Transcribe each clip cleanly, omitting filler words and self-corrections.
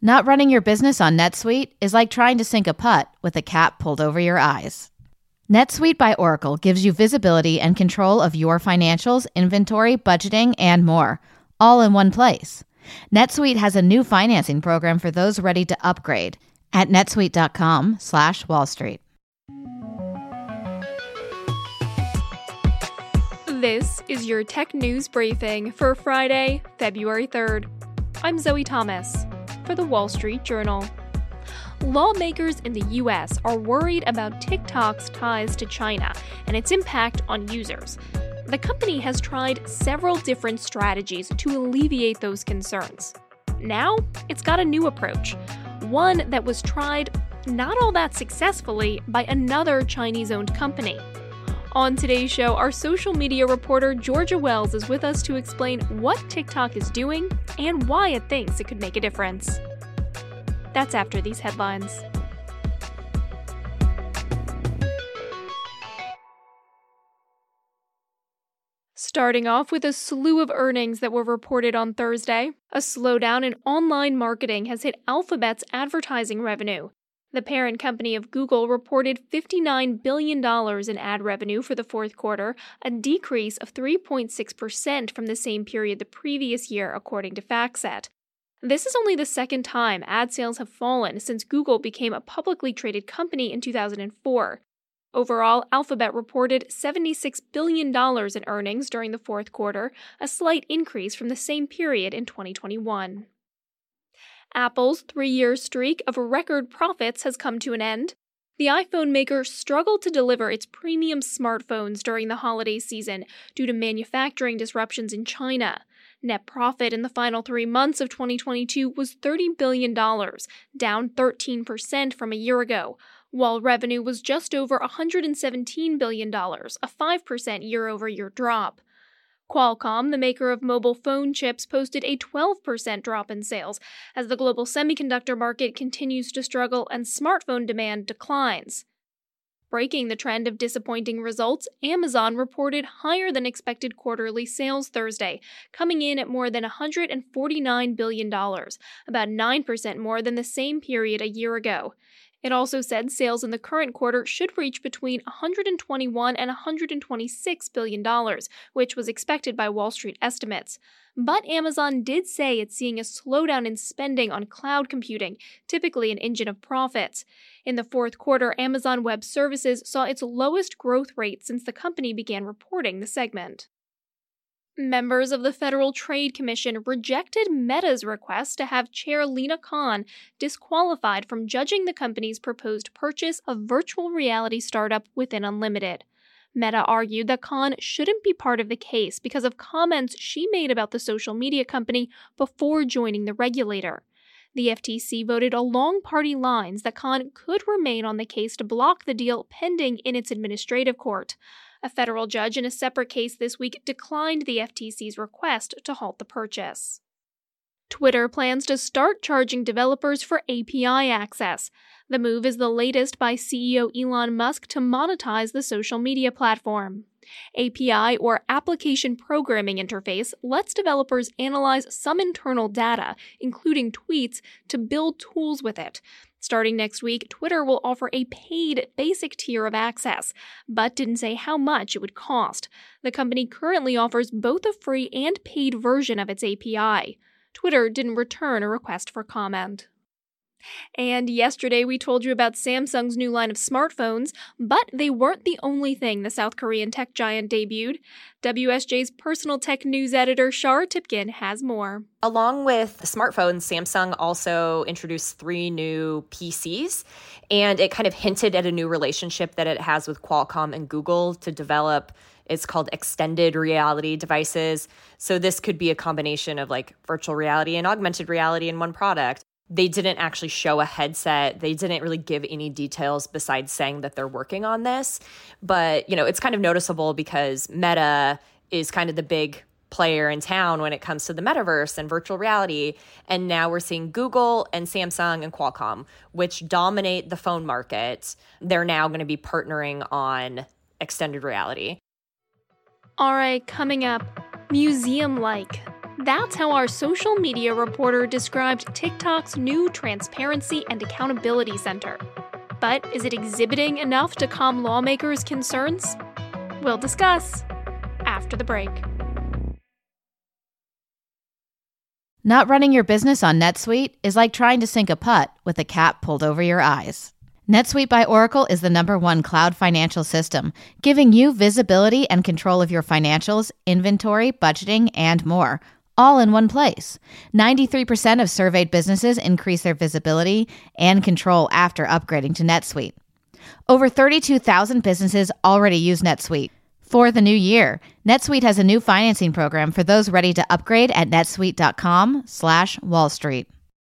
Not running your business on NetSuite is like trying to sink a putt with a cap pulled over your eyes. NetSuite by Oracle gives you visibility and control of your financials, inventory, budgeting, and more, all in one place. NetSuite has a new financing program for those ready to upgrade at netsuite.com/Wall Street. This is your tech news briefing for Friday, February 3rd. I'm Zoe Thomas for the Wall Street Journal. Lawmakers in the U.S. are worried about TikTok's ties to China and its impact on users. The company has tried several different strategies to alleviate those concerns. Now, it's got a new approach, one that was tried not all that successfully by another Chinese-owned company. On today's show, our social media reporter Georgia Wells is with us to explain what TikTok is doing and why it thinks it could make a difference. That's after these headlines. Starting off with a slew of earnings that were reported on Thursday, a slowdown in online marketing has hit Alphabet's advertising revenue. The parent company of Google reported $59 billion in ad revenue for the fourth quarter, a decrease of 3.6% from the same period the previous year, according to FactSet. This is only the second time ad sales have fallen since Google became a publicly traded company in 2004. Overall, Alphabet reported $76 billion in earnings during the fourth quarter, a slight increase from the same period in 2021. Apple's 3-year streak of record profits has come to an end. The iPhone maker struggled to deliver its premium smartphones during the holiday season due to manufacturing disruptions in China. Net profit in the final 3 months of 2022 was $30 billion, down 13% from a year ago, while revenue was just over $117 billion, a 5% year-over-year drop. Qualcomm, the maker of mobile phone chips, posted a 12% drop in sales as the global semiconductor market continues to struggle and smartphone demand declines. Breaking the trend of disappointing results, Amazon reported higher than expected quarterly sales Thursday, coming in at more than $149 billion, about 9% more than the same period a year ago. It also said sales in the current quarter should reach between $121 and $126 billion, which was expected by Wall Street estimates. But Amazon did say it's seeing a slowdown in spending on cloud computing, typically an engine of profits. In the fourth quarter, Amazon Web Services saw its lowest growth rate since the company began reporting the segment. Members of the Federal Trade Commission rejected Meta's request to have Chair Lina Khan disqualified from judging the company's proposed purchase of virtual reality startup Within Unlimited. Meta argued that Khan shouldn't be part of the case because of comments she made about the social media company before joining the regulator. The FTC voted along party lines that Khan could remain on the case to block the deal pending in its administrative court. A federal judge in a separate case this week declined the FTC's request to halt the purchase. Twitter plans to start charging developers for API access. The move is the latest by CEO Elon Musk to monetize the social media platform. API, or Application Programming Interface, lets developers analyze some internal data, including tweets, to build tools with it. Starting next week, Twitter will offer a paid basic tier of access, but didn't say how much it would cost. The company currently offers both a free and paid version of its API. Twitter didn't return a request for comment. And yesterday we told you about Samsung's new line of smartphones, but they weren't the only thing the South Korean tech giant debuted. WSJ's personal tech news editor Shara Tipkin has more. Along with smartphones, Samsung also introduced 3 new PCs, and it kind of hinted at a new relationship that it has with Qualcomm and Google to develop. It's called extended reality devices. So this could be a combination of like virtual reality and augmented reality in one product. They didn't actually show a headset. They didn't really give any details besides saying that they're working on this. But, it's kind of noticeable because Meta is kind of the big player in town when it comes to the metaverse and virtual reality. And now we're seeing Google and Samsung and Qualcomm, which dominate the phone market. They're now going to be partnering on extended reality. All right, coming up, museum-like. That's how our social media reporter described TikTok's new Transparency and Accountability Center. But is it exhibiting enough to calm lawmakers' concerns? We'll discuss after the break. Not running your business on NetSuite is like trying to sink a putt with a cap pulled over your eyes. NetSuite by Oracle is the #1 cloud financial system, giving you visibility and control of your financials, inventory, budgeting, and more, all in one place. 93% of surveyed businesses increase their visibility and control after upgrading to NetSuite. Over 32,000 businesses already use NetSuite. For the new year, NetSuite has a new financing program for those ready to upgrade at netsuite.com/Wall Street.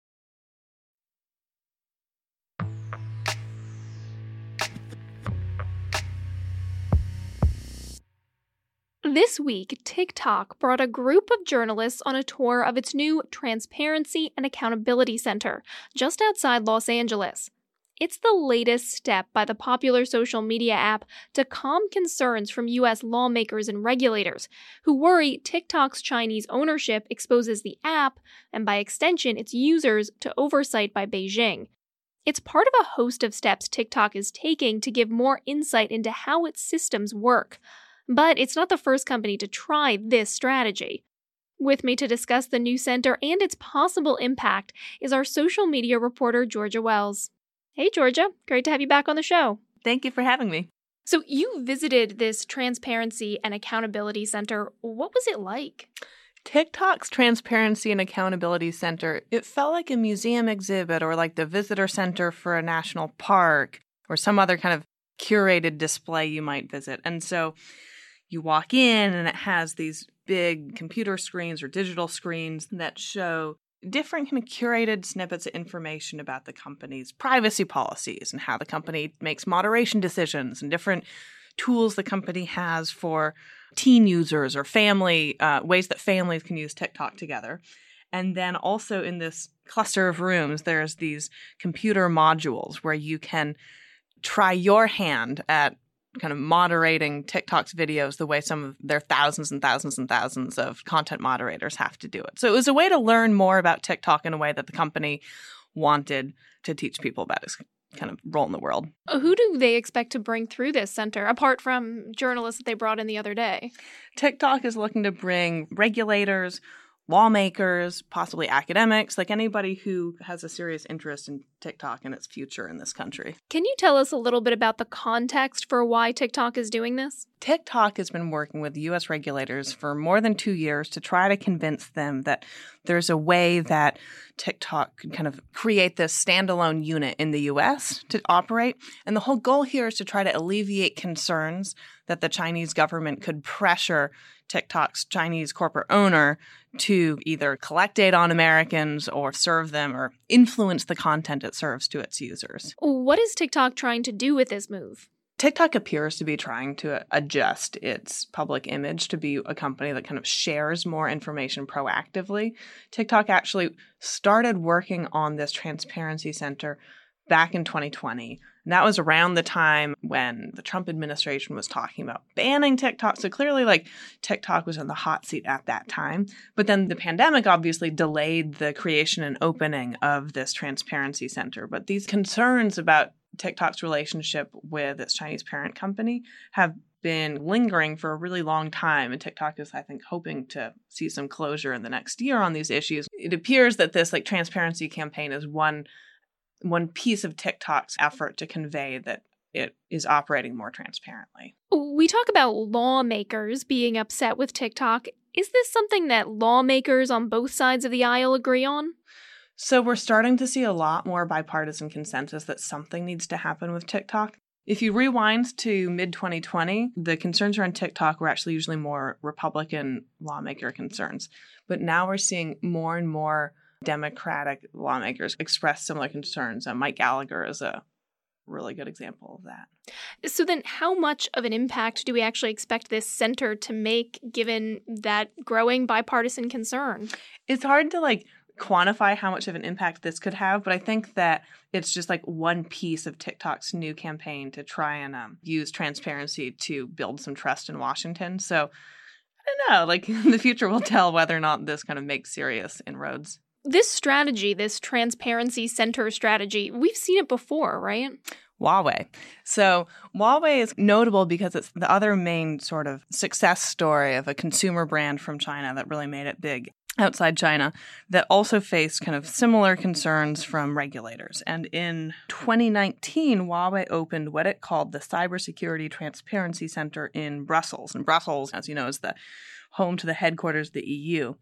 This week, TikTok brought a group of journalists on a tour of its new Transparency and Accountability Center just outside Los Angeles. It's the latest step by the popular social media app to calm concerns from U.S. lawmakers and regulators who worry TikTok's Chinese ownership exposes the app, and by extension its users, to oversight by Beijing. It's part of a host of steps TikTok is taking to give more insight into how its systems work. But it's not the first company to try this strategy. With me to discuss the new center and its possible impact is our social media reporter, Georgia Wells. Hey, Georgia. Great to have you back on the show. Thank you for having me. So you visited this Transparency and Accountability Center. What was it like? TikTok's Transparency and Accountability Center, it felt like a museum exhibit or like the visitor center for a national park or some other kind of curated display you might visit. And so you walk in and it has these big computer screens or digital screens that show different kind of curated snippets of information about the company's privacy policies and how the company makes moderation decisions and different tools the company has for teen users or family, ways that families can use TikTok together. And then also in this cluster of rooms, there's these computer modules where you can try your hand at kind of moderating TikTok's videos the way some of their thousands and thousands and thousands of content moderators have to do it. So it was a way to learn more about TikTok in a way that the company wanted to teach people about its kind of role in the world. Who do they expect to bring through this center, apart from journalists that they brought in the other day? TikTok is looking to bring regulators, lawmakers, possibly academics, like anybody who has a serious interest in TikTok and its future in this country. Can you tell us a little bit about the context for why TikTok is doing this? TikTok has been working with U.S. regulators for more than 2 years to try to convince them that there's a way that TikTok could kind of create this standalone unit in the U.S. to operate. And the whole goal here is to try to alleviate concerns that the Chinese government could pressure TikTok's Chinese corporate owner to either collect data on Americans or serve them or influence the content it serves to its users. What is TikTok trying to do with this move? TikTok appears to be trying to adjust its public image to be a company that kind of shares more information proactively. TikTok actually started working on this Transparency Center back in 2020. And that was around the time when the Trump administration was talking about banning TikTok. So clearly, like, TikTok was in the hot seat at that time. But then the pandemic obviously delayed the creation and opening of this Transparency Center. But these concerns about TikTok's relationship with its Chinese parent company have been lingering for a really long time. And TikTok is, I think, hoping to see some closure in the next year on these issues. It appears that this transparency campaign is one piece of TikTok's effort to convey that it is operating more transparently. We talk about lawmakers being upset with TikTok. Is this something that lawmakers on both sides of the aisle agree on? So we're starting to see a lot more bipartisan consensus that something needs to happen with TikTok. If you rewind to mid-2020, the concerns around TikTok were actually usually more Republican lawmaker concerns. But now we're seeing more and more Democratic lawmakers express similar concerns. Mike Gallagher is a really good example of that. So then how much of an impact do we actually expect this center to make given that growing bipartisan concern? It's hard to quantify how much of an impact this could have, but I think that it's just one piece of TikTok's new campaign to try and use transparency to build some trust in Washington. So don't know. Like, the future will tell whether or not this kind of makes serious inroads. This strategy, this transparency center strategy, we've seen it before, right? Huawei. So Huawei is notable because it's the other main sort of success story of a consumer brand from China that really made it big outside China that also faced kind of similar concerns from regulators. And in 2019, Huawei opened what it called the Cybersecurity Transparency Center in Brussels. And Brussels, as you know, is the home to the headquarters of the EU.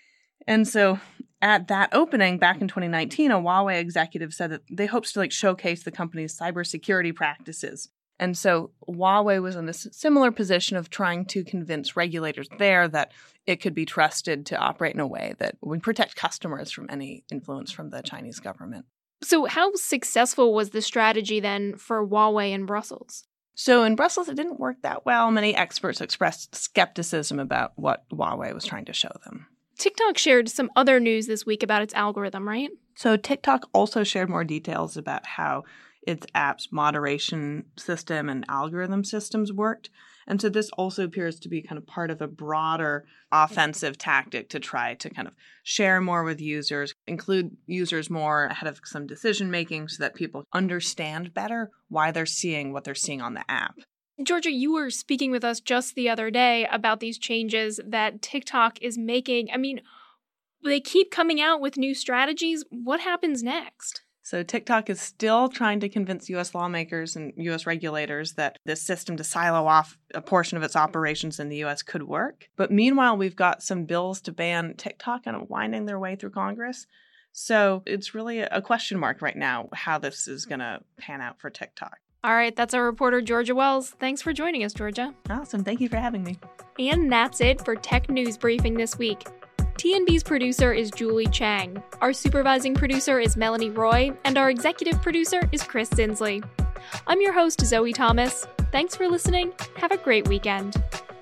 And so at that opening back in 2019, a Huawei executive said that they hoped to showcase the company's cybersecurity practices. And so Huawei was in a similar position of trying to convince regulators there that it could be trusted to operate in a way that would protect customers from any influence from the Chinese government. So how successful was the strategy then for Huawei in Brussels? So in Brussels, it didn't work that well. Many experts expressed skepticism about what Huawei was trying to show them. TikTok shared some other news this week about its algorithm, right? So TikTok also shared more details about how its app's moderation system and algorithm systems worked. And so this also appears to be kind of part of a broader offensive tactic to try to kind of share more with users, include users more ahead of some decision making so that people understand better why they're seeing what they're seeing on the app. Georgia, you were speaking with us just the other day about these changes that TikTok is making. I mean, they keep coming out with new strategies. What happens next? So TikTok is still trying to convince U.S. lawmakers and U.S. regulators that this system to silo off a portion of its operations in the U.S. could work. But meanwhile, we've got some bills to ban TikTok kind of winding their way through Congress. So it's really a question mark right now how this is going to pan out for TikTok. All right, that's our reporter, Georgia Wells. Thanks for joining us, Georgia. Awesome. Thank you for having me. And that's it for Tech News Briefing this week. TNB's producer is Julie Chang. Our supervising producer is Melanie Roy, and our executive producer is Chris Zinsley. I'm your host, Zoe Thomas. Thanks for listening. Have a great weekend.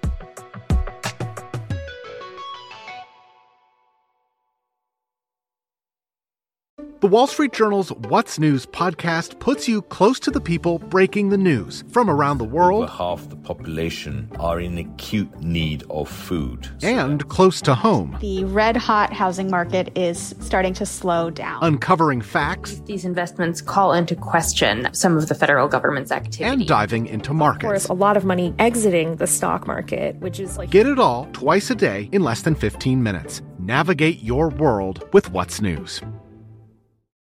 The Wall Street Journal's What's News podcast puts you close to the people breaking the news from around the world. Over half the population are in acute need of food. And close to home. The red-hot housing market is starting to slow down. Uncovering facts. These investments call into question some of the federal government's activity. And diving into markets. There's a lot of money exiting the stock market, which is Get it all twice a day in less than 15 minutes. Navigate your world with What's News.